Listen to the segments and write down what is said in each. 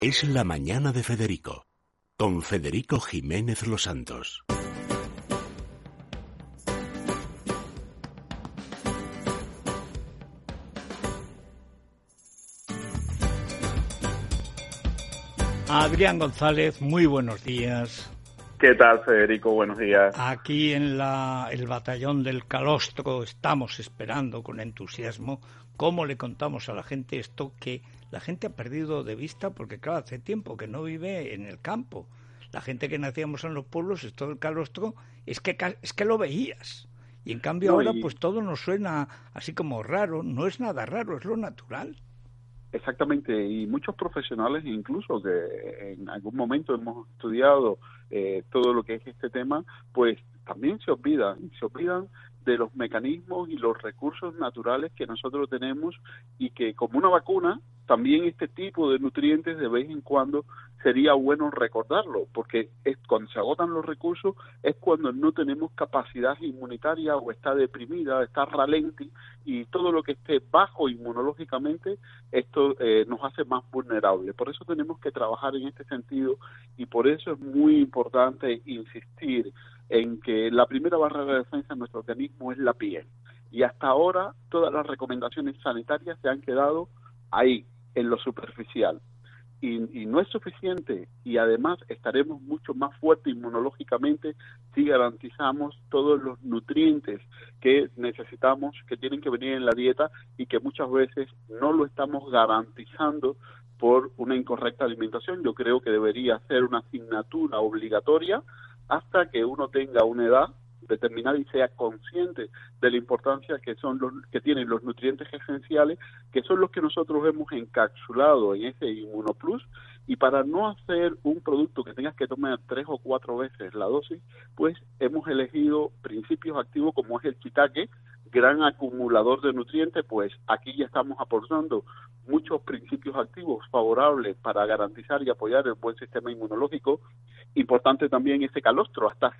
Es la mañana de Federico, con Federico Jiménez Los Santos. Adrián González, muy buenos días. ¿Qué tal, Federico? Buenos días. Aquí en el batallón del Calostro estamos esperando con entusiasmo cómo le contamos a la gente esto que la gente ha perdido de vista, porque claro, hace tiempo que no vive en el campo. La gente que nacíamos en los pueblos, esto del Calostro, es que lo veías. Y en cambio ahora pues todo nos suena así como raro. No es nada raro, es lo natural. Exactamente, y muchos profesionales incluso que en algún momento hemos estudiado todo lo que es este tema, pues también se olvidan de los mecanismos y los recursos naturales que nosotros tenemos, y que como una vacuna, también este tipo de nutrientes de vez en cuando sería bueno recordarlo, porque cuando se agotan los recursos es cuando no tenemos capacidad inmunitaria o está deprimida, está ralenti, y todo lo que esté bajo inmunológicamente, esto nos hace más vulnerables. Por eso tenemos que trabajar en este sentido, y por eso es muy importante insistir en que la primera barrera de defensa en nuestro organismo es la piel. Y hasta ahora todas las recomendaciones sanitarias se han quedado ahí, en lo superficial. Y no es suficiente, y además estaremos mucho más fuertes inmunológicamente si garantizamos todos los nutrientes que necesitamos, que tienen que venir en la dieta, y que muchas veces no lo estamos garantizando por una incorrecta alimentación. Yo creo que debería ser una asignatura obligatoria hasta que uno tenga una edad determinada y sea consciente de la importancia que tienen los nutrientes esenciales, que son los que nosotros hemos encapsulado en ese Inmunoplus. Y para no hacer un producto que tengas que tomar 3 o 4 veces la dosis, pues hemos elegido principios activos como es el shiitake, gran acumulador de nutrientes. Pues aquí ya estamos aportando muchos principios activos favorables para garantizar y apoyar el buen sistema inmunológico. Importante también ese calostro, hasta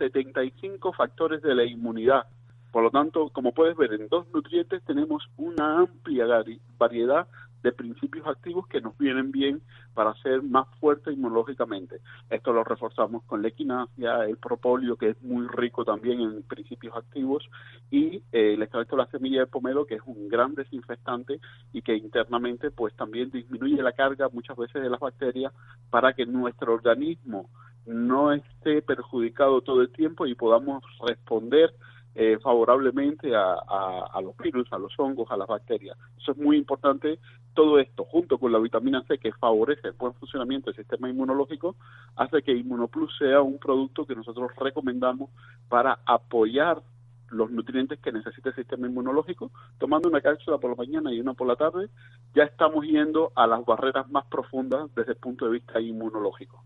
75 factores de la inmunidad. Por lo tanto, como puedes ver, en 2 nutrientes tenemos una amplia variedad de principios activos que nos vienen bien para ser más fuertes inmunológicamente. Esto lo reforzamos con la equinacia, el propóleo, que es muy rico también en principios activos, y el extracto de la semilla de pomelo, que es un gran desinfectante y que internamente pues también disminuye la carga muchas veces de las bacterias, para que nuestro organismo no esté perjudicado todo el tiempo y podamos responder favorablemente a los virus, a los hongos, a las bacterias. Eso es muy importante. Todo esto, junto con la vitamina C, que favorece el buen funcionamiento del sistema inmunológico, hace que Inmunoplus sea un producto que nosotros recomendamos para apoyar los nutrientes que necesita el sistema inmunológico. Tomando una cápsula por la mañana y una por la tarde, ya estamos yendo a las barreras más profundas desde el punto de vista inmunológico.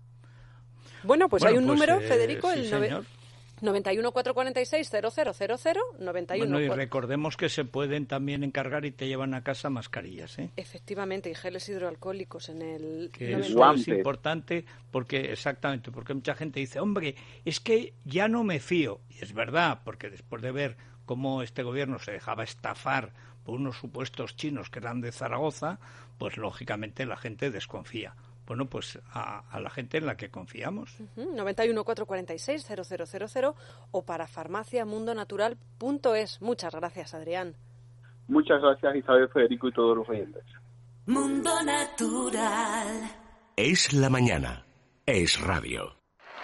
Bueno, pues hay un número, Federico, sí, el 91 446 0000 91. Bueno, y recordemos que se pueden también encargar y te llevan a casa mascarillas, ¿eh? Efectivamente, y geles hidroalcohólicos en el... Que eso es importante, porque mucha gente dice, hombre, es que ya no me fío. Y es verdad, porque después de ver cómo este gobierno se dejaba estafar por unos supuestos chinos que eran de Zaragoza, pues lógicamente la gente desconfía. Bueno, pues a la gente en la que confiamos. 91 446 0000 o para farmaciamundonatural.es. Muchas gracias, Adrián. Muchas gracias, Isabel, Federico y todos los oyentes. Mundo Natural. Es la mañana. Es radio.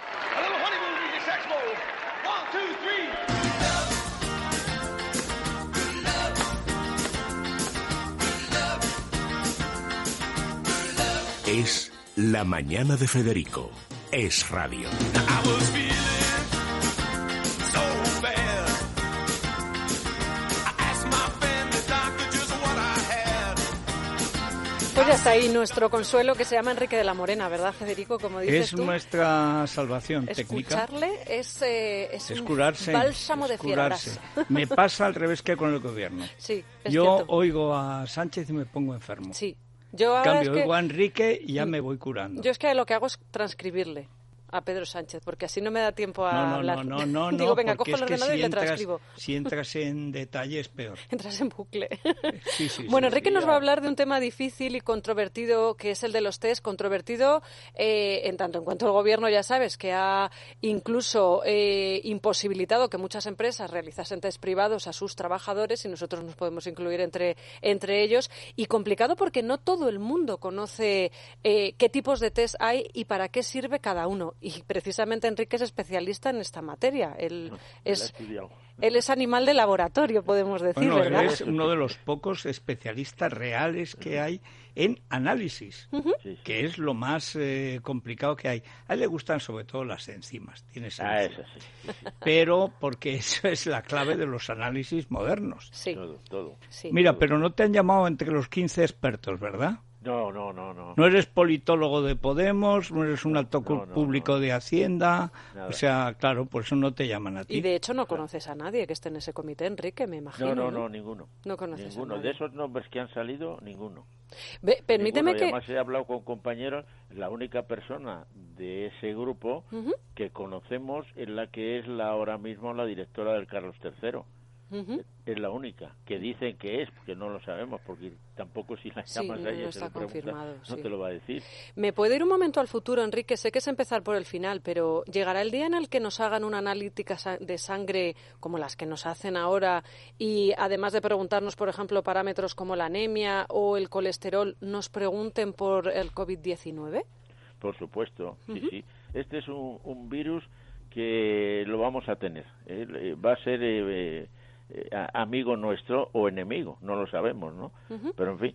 Es la mañana de Federico. Es radio. Pues ya está ahí nuestro consuelo, que se llama Enrique de la Morena, ¿verdad, Federico? Como dices tú. Es nuestra salvación técnica. Escucharle es un curarse, bálsamo de fieras. Me pasa al revés que con el gobierno. Sí, es Yo cierto. oigo a Sánchez y me pongo enfermo. Sí. Yo En ahora cambio, oigo a Enrique y ya me voy curando. Yo es que lo que hago es transcribirle. a Pedro Sánchez, porque así no me da tiempo a No, hablar. No, Digo, venga, cojo porque el es que ordenador y le entras, transcribo. si entras en detalle es peor. Entras en bucle. Sí, Bueno, sí, Enrique nos va a hablar de un tema difícil y controvertido, que es el de los test. Controvertido en tanto en cuanto el Gobierno, ya sabes, que ha incluso imposibilitado que muchas empresas realizasen test privados a sus trabajadores, y nosotros nos podemos incluir entre ellos. Y complicado porque no todo el mundo conoce qué tipos de test hay y para qué sirve cada uno. Y precisamente Enrique es especialista en esta materia. Él es animal de laboratorio, podemos decir, bueno, ¿verdad? él es uno de los pocos especialistas reales que hay en análisis, que es lo más complicado que hay. A él le gustan sobre todo las enzimas, tiene sentido. Eso sí. Pero porque eso es la clave de los análisis modernos. Sí. Todo. Sí. Mira, pero no te han llamado entre los 15 expertos, ¿verdad? No. No eres politólogo de Podemos, no eres un alto público de Hacienda, Nada. o sea, claro, por eso no te llaman a ti. Y de hecho no conoces a nadie que esté en ese comité, Enrique, me imagino. No, ninguno. No conoces ninguno. a nadie. De esos nombres que han salido, ninguno. Permíteme Ninguno. que... Y además he hablado con compañeros, la única persona de ese grupo que conocemos es la que es ahora mismo la directora del Carlos III. Es la única que dicen que es, porque no lo sabemos, porque tampoco si la llamas a ella no se lo está preguntas, confirmado, no te lo va a decir. ¿Me puede ir un momento al futuro, Enrique? Sé que es empezar por el final, pero ¿llegará el día en el que nos hagan una analítica de sangre como las que nos hacen ahora y además de preguntarnos, por ejemplo, parámetros como la anemia o el colesterol, nos pregunten por el COVID-19? Por supuesto, sí. Este es un virus que lo vamos a tener. Va a ser amigo nuestro o enemigo, no lo sabemos, ¿no? Pero en fin,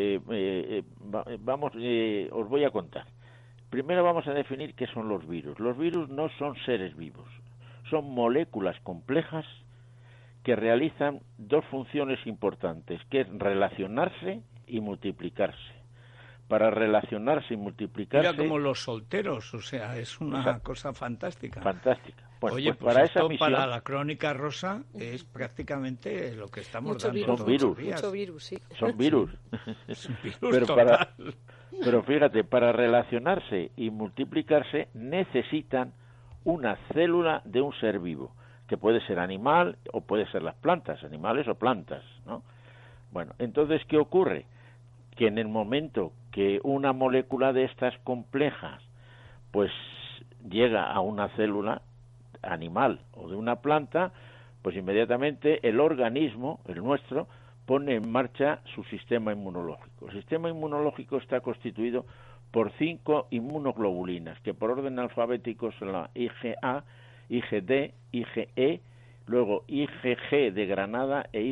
os voy a contar. Primero vamos a definir qué son los virus. Los virus no son seres vivos, son moléculas complejas que realizan dos funciones importantes, que es relacionarse y multiplicarse. Para relacionarse y multiplicarse... Mira como los solteros, o sea, es una cosa fantástica. Fantástica. Bueno, Oye, pues para esto esa misión, para la Crónica Rosa es prácticamente lo que estamos Mucho dando virus, Son todos los virus. días. Mucho virus, sí. son virus. Es un virus Pero fíjate, para relacionarse y multiplicarse necesitan una célula de un ser vivo, que puede ser animal o puede ser las plantas, animales o plantas, ¿no? Bueno, entonces, ¿qué ocurre? Que en el momento que una molécula de estas complejas pues llega a una célula animal o de una planta, pues inmediatamente el organismo, el nuestro, pone en marcha su sistema inmunológico. El sistema inmunológico está constituido por 5 inmunoglobulinas, que por orden alfabético son la IgA, IgD, IgE, luego IgG de Granada e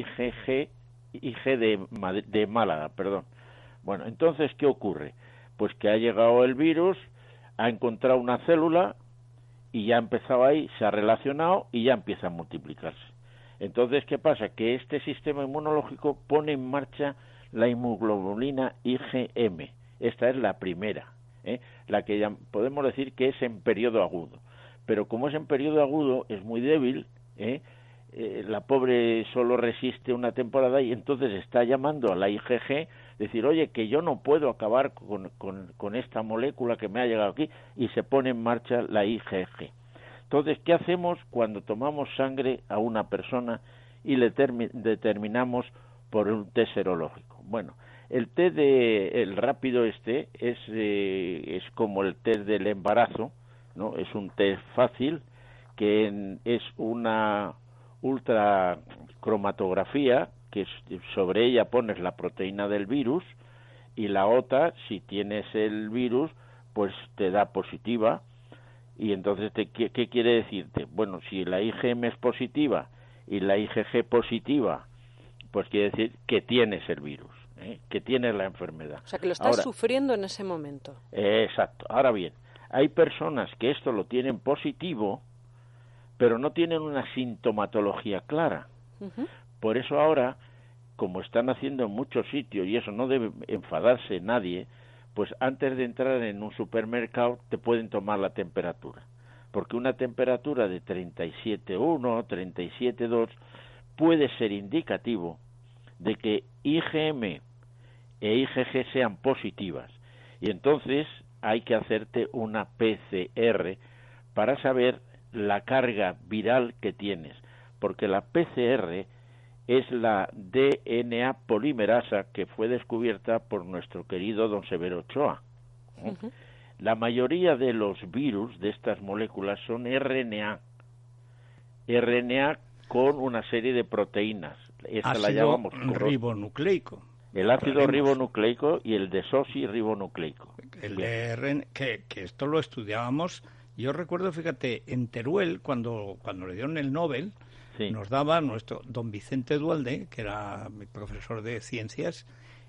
IG de Málaga, perdón. Bueno, entonces, ¿qué ocurre? Pues que ha llegado el virus, ha encontrado una célula y ya ha empezado ahí, se ha relacionado y ya empieza a multiplicarse. Entonces, ¿qué pasa? Que este sistema inmunológico pone en marcha la inmunoglobulina IgM. Esta es la primera, la que ya podemos decir que es en periodo agudo. Pero como es en periodo agudo, es muy débil, la pobre solo resiste una temporada y entonces está llamando a la IgG, decir, oye, que yo no puedo acabar con esta molécula que me ha llegado aquí, y se pone en marcha la IgG. Entonces, ¿qué hacemos cuando tomamos sangre a una persona y le determinamos por un test serológico? Bueno, el test el rápido es como el test del embarazo, ¿no? Es un test fácil que es una ultracromatografía, que sobre ella pones la proteína del virus, y la otra, si tienes el virus, pues te da positiva. Y entonces, ¿qué quiere decirte? Bueno, si la IgM es positiva y la IgG positiva, pues quiere decir que tienes el virus, que tienes la enfermedad. O sea, que lo estás sufriendo en ese momento. Exacto. Ahora bien, hay personas que esto lo tienen positivo, pero no tienen una sintomatología clara. Por eso ahora, como están haciendo en muchos sitios, y eso no debe enfadarse nadie, pues antes de entrar en un supermercado te pueden tomar la temperatura. Porque una temperatura de 37,1, 37,2 puede ser indicativo de que IgM e IgG sean positivas. Y entonces hay que hacerte una PCR para saber la carga viral que tienes, porque la PCR es la DNA polimerasa que fue descubierta por nuestro querido don Severo Ochoa. Uh-huh. La mayoría de los virus de estas moléculas son RNA con una serie de proteínas. Esta la llamamos ribonucleico. El ácido ribonucleico y el desoxirribonucleico. El de que esto lo estudiábamos. Yo recuerdo, fíjate, en Teruel, cuando le dieron el Nobel, sí, nos daba nuestro don Vicente Dualde, que era mi profesor de ciencias,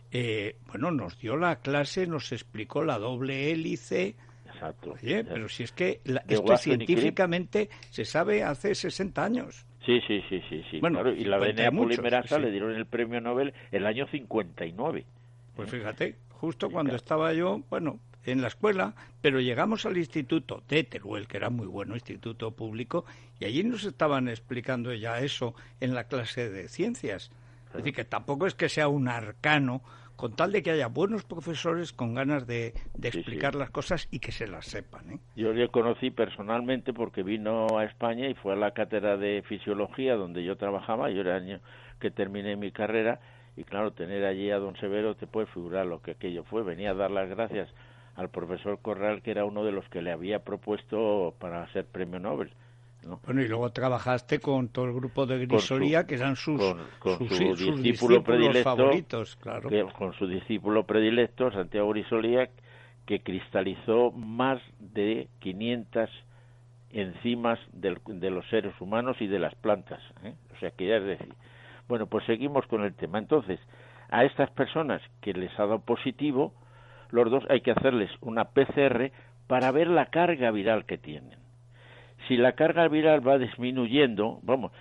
nos dio la clase, nos explicó la doble hélice. Exacto. Oye, pero si es que esto científicamente se sabe hace 60 años. Sí. Bueno, claro, y la DNA polimerasa le dieron el premio Nobel el año 59. Pues fíjate, justo cuando estaba yo, en la escuela, pero llegamos al instituto de Teruel, que era muy bueno, instituto público, y allí nos estaban explicando ya eso en la clase de ciencias. Es decir, que tampoco es que sea un arcano, con tal de que haya buenos profesores con ganas de explicar las cosas y que se las sepan, ¿eh? Yo le conocí personalmente porque vino a España y fue a la cátedra de fisiología donde yo trabajaba. Yo era el año que terminé mi carrera y claro, tener allí a don Severo, te puedes figurar lo que aquello fue. Venía a dar las gracias al profesor Corral, que era uno de los que le había propuesto para ser premio Nobel, ¿no? Bueno, y luego trabajaste con todo el grupo de Grisolía, que eran sus discípulo predilecto, favoritos, claro. Con su discípulo predilecto, Santiago Grisolía, que cristalizó más de 500 enzimas de los seres humanos y de las plantas, ¿eh? O sea, que ya es decir. Bueno, pues seguimos con el tema. Entonces, a estas personas que les ha dado positivo, los dos hay que hacerles una PCR para ver la carga viral que tienen. Si la carga viral va disminuyendo,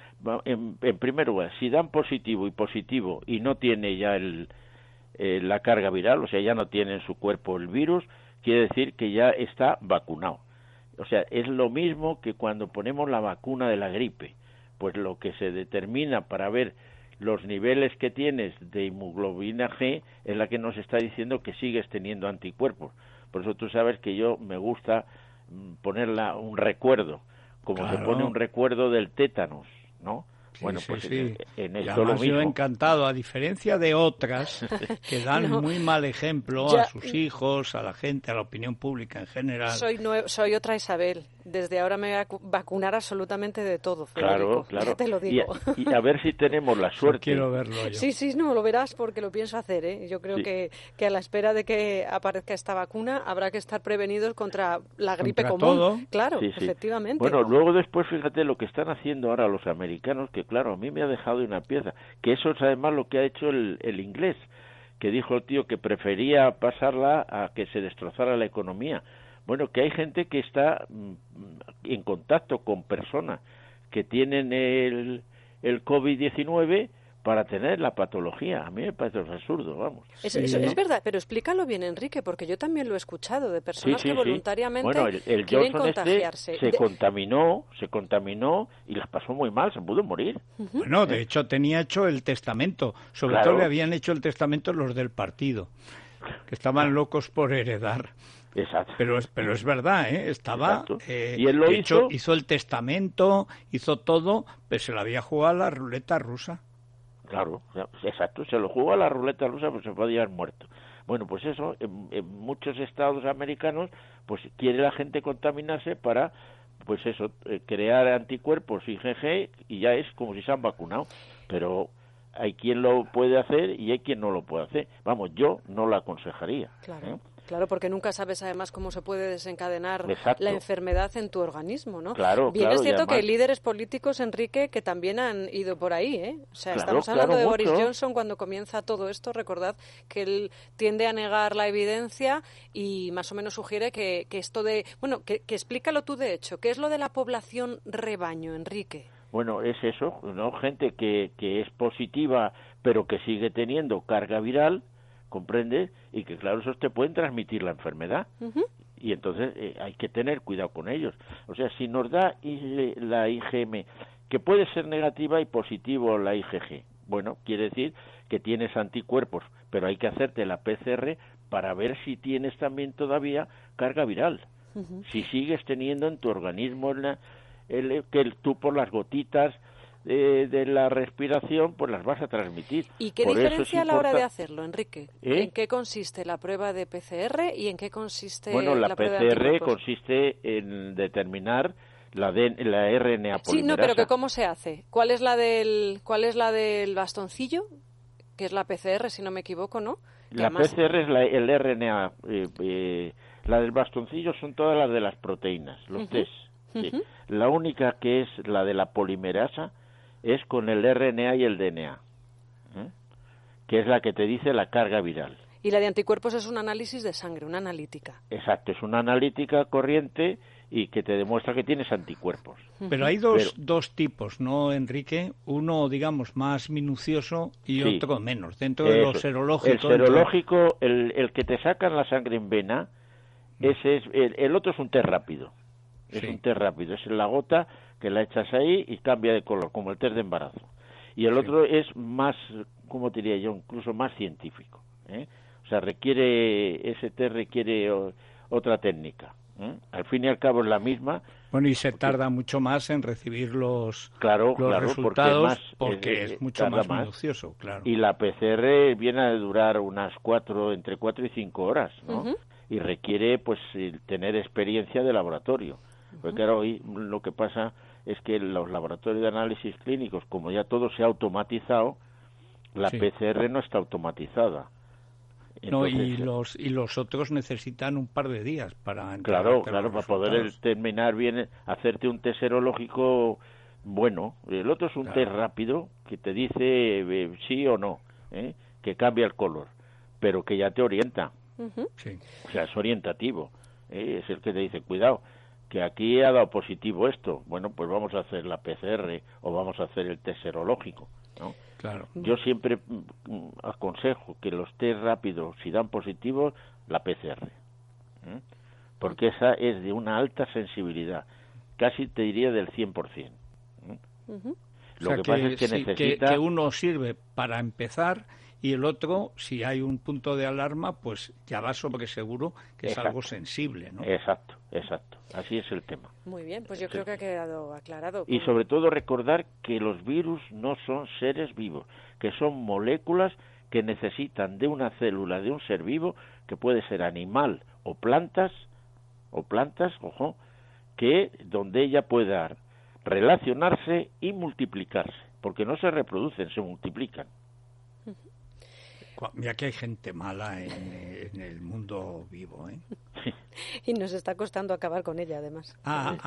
en primer lugar, si dan positivo y no tiene ya la carga viral, o sea, ya no tiene en su cuerpo el virus, quiere decir que ya está vacunado. O sea, es lo mismo que cuando ponemos la vacuna de la gripe, pues lo que se determina para ver los niveles que tienes de hemoglobina G es la que nos está diciendo que sigues teniendo anticuerpos. Por eso tú sabes que yo me gusta ponerla un recuerdo, como claro, se pone un recuerdo del tétanos, ¿no? Sí, bueno, pues sí. En esto lo mismo. Yo encantado, a diferencia de otras que dan muy mal ejemplo a sus hijos, a la gente, a la opinión pública en general. Soy otra Isabel. Desde ahora me voy a vacunar absolutamente de todo, Federico. Claro. Te lo digo. Y a ver si tenemos la suerte. Quiero verlo yo. Sí, no, lo verás porque lo pienso hacer, ¿eh? Yo creo que a la espera de que aparezca esta vacuna habrá que estar prevenidos contra la gripe común. Todo. Claro, efectivamente. Bueno, luego después fíjate lo que están haciendo ahora los americanos, que claro, a mí me ha dejado una pieza, que eso es además lo que ha hecho el inglés, que dijo el tío que prefería pasarla a que se destrozara la economía. Bueno, que hay gente que está en contacto con personas que tienen el COVID-19 para tener la patología. A mí me parece absurdo, vamos. Eso es verdad, pero explícalo bien, Enrique, porque yo también lo he escuchado de personas que voluntariamente el quieren Johnson contagiarse. Se contaminó y las pasó muy mal, se pudo morir. Bueno, de hecho tenía hecho el testamento, sobre todo le habían hecho el testamento los del partido, que estaban locos por heredar. Exacto. Pero es verdad, ¿eh? Estaba... y él lo hizo el testamento, hizo todo, pero se lo había jugado a la ruleta rusa. Claro, exacto, se lo jugó a la ruleta rusa, pues se podía haber muerto. Bueno, pues eso, en muchos estados americanos, pues quiere la gente contaminarse para, pues eso, crear anticuerpos IgG y ya es como si se han vacunado. Pero hay quien lo puede hacer y hay quien no lo puede hacer. Vamos, yo no lo aconsejaría. Claro. Claro, porque nunca sabes además cómo se puede desencadenar Exacto. la enfermedad en tu organismo, ¿no? Claro, Bien, es cierto además... que hay líderes políticos, Enrique, que también han ido por ahí, ¿eh? O sea, estamos mucho. hablando de Boris Johnson cuando comienza todo esto. Recordad que él tiende a negar la evidencia y más o menos sugiere que esto de... Bueno, que explícalo tú, de hecho. ¿Qué es lo de la población rebaño, Enrique? Bueno, es eso, ¿no? Gente que es positiva pero que sigue teniendo carga viral, ¿comprendes? Y que claro, esos te pueden transmitir la enfermedad. Uh-huh. Y entonces hay que tener cuidado con ellos. O sea, si nos da la IgM, que puede ser negativa y positivo la IgG, bueno, quiere decir que tienes anticuerpos, pero hay que hacerte la PCR para ver si tienes también todavía carga viral. Si sigues teniendo en tu organismo que tú por las gotitas de la respiración, pues las vas a transmitir. ¿Y qué por diferencia a la hora de hacerlo, Enrique? ¿En qué consiste la prueba de PCR y en qué consiste la prueba de PCR anticuerpos? consiste en determinar la RNA polimerasa. Sí, no, pero que ¿cómo se hace? ¿Cuál es la del bastoncillo? Que es la PCR, si no me equivoco, ¿no? La PCR es el RNA. La del bastoncillo son todas las de las proteínas, los test. Sí. La única que es la de la polimerasa es con el RNA y el DNA, que es la que te dice la carga viral. Y la de anticuerpos es un análisis de sangre, una analítica. Exacto, es una analítica corriente y que te demuestra que tienes anticuerpos. Pero hay dos tipos, ¿no, Enrique? Uno, digamos, más minucioso y otro menos. Dentro de lo serológico... El serológico, el que te sacan la sangre en vena, ese es el otro es un test rápido. Es un test rápido, es la gota que la echas ahí y cambia de color, como el test de embarazo. Y el otro es más, ¿cómo diría yo? Incluso más científico. O sea, ese test requiere otra técnica. Al fin y al cabo es la misma. Bueno, y se tarda mucho más en recibir los porque resultados porque es mucho más minucioso, claro. Y la PCR viene a durar unas entre 4 y 5 horas, ¿no? Y requiere, pues, tener experiencia de laboratorio. Porque claro, hoy lo que pasa es que los laboratorios de análisis clínicos, como ya todo se ha automatizado, la PCR no está automatizada. Entonces, y los otros necesitan un par de días para entrar. Claro, para poder terminar bien, hacerte un test serológico bueno. El otro es un test rápido que te dice sí o no, que cambia el color, pero que ya te orienta. O sea, es orientativo. Es el que te dice, cuidado, que aquí ha dado positivo esto. Bueno, pues vamos a hacer la PCR o vamos a hacer el test serológico, ¿no? Claro. Yo siempre aconsejo que los test rápidos, si dan positivo, la PCR. Porque esa es de una alta sensibilidad, casi te diría del 100%. Lo que pasa es que necesita... que uno sirve para empezar y el otro, si hay un punto de alarma, pues ya va sobre seguro que es algo sensible, ¿no? Exacto. Así es el tema. Muy bien, pues yo creo que ha quedado aclarado. Y sobre todo recordar que los virus no son seres vivos, que son moléculas que necesitan de una célula de un ser vivo, que puede ser animal o plantas, ojo, que donde ella pueda relacionarse y multiplicarse, porque no se reproducen, se multiplican. Mira que hay gente mala en el mundo vivo, ¿eh? Y nos está costando acabar con ella, además.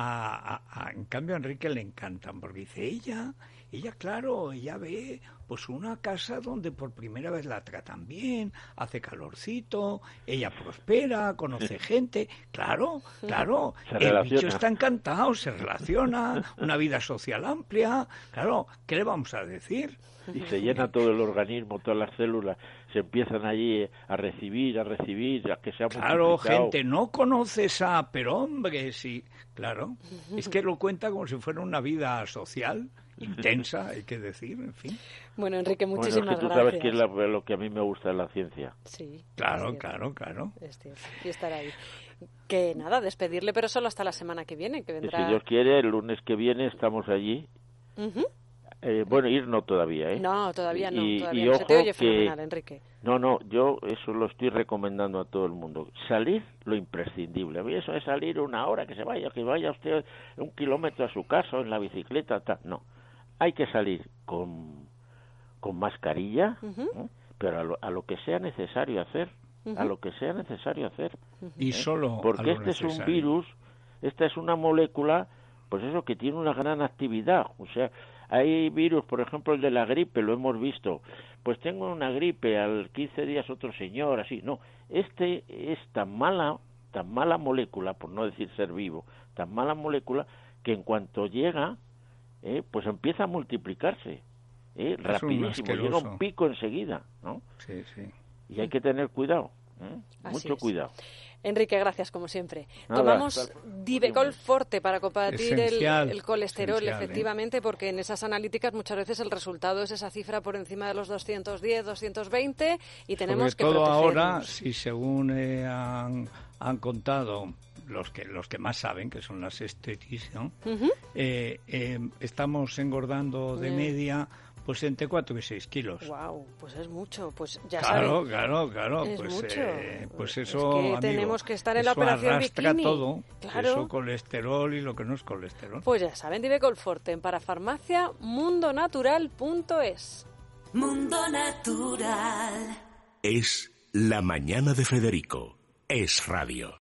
En cambio, a Enrique le encantan, porque dice, ella claro, ella ve pues una casa donde por primera vez la tratan bien, hace calorcito, ella prospera, conoce gente, claro, el bicho está encantado, se relaciona, una vida social amplia, claro, ¿qué le vamos a decir? Y se llena todo el organismo, todas las células se empiezan allí a recibir, a que se ha multiplicado. Claro, gente, no conoces pero hombre, sí, claro, es que lo cuenta como si fuera una vida social intensa, hay que decir, en fin. Bueno, Enrique, muchísimas es que tú gracias. sabes que es lo que a mí me gusta de la ciencia. Sí. Claro. Es cierto, y estar ahí. Que nada, despedirle, pero solo hasta la semana que viene, que vendrá... Si Dios quiere, el lunes que viene estamos allí. Bueno, ir no todavía, ¿eh? No, todavía no. Y Se te oye fenomenal, Enrique. No, yo eso lo estoy recomendando a todo el mundo. Salir lo imprescindible. A mí eso es salir una hora, que vaya usted 1 kilómetro a su casa o en la bicicleta, tal. No, hay que salir con mascarilla, pero a lo que sea necesario hacer. A lo que sea necesario hacer. Y solo porque este es un virus, esta es una molécula, pues eso, que tiene una gran actividad. O sea, hay virus, por ejemplo, el de la gripe, lo hemos visto. Pues tengo una gripe, al 15 días otro señor, así. No, este es tan mala molécula, por no decir ser vivo, tan mala molécula, que en cuanto llega, pues empieza a multiplicarse. Rapidísimo, llega un pico enseguida, ¿no? Sí. Y hay que tener cuidado, mucho cuidado. Enrique, gracias como siempre. Nada, Tomamos Divecol Forte para combatir el colesterol, efectivamente, porque en esas analíticas muchas veces el resultado es esa cifra por encima de los 210, 220 y tenemos Sobre todo protegernos. ahora, si según han contado los que más saben, que son las estetician, estamos engordando de media pues entre 4 y 6 kilos. Wow, pues es mucho, pues ya claro, saben. Claro, es pues, mucho. Pues eso, es que amigo, tenemos que estar en la operación arrastra bikini. todo, Claro. eso colesterol y lo que no es colesterol. Pues ya saben, Divecol Forte en parafarmacia mundonatural.es. Mundo Natural. Es La Mañana de Federico. Es radio.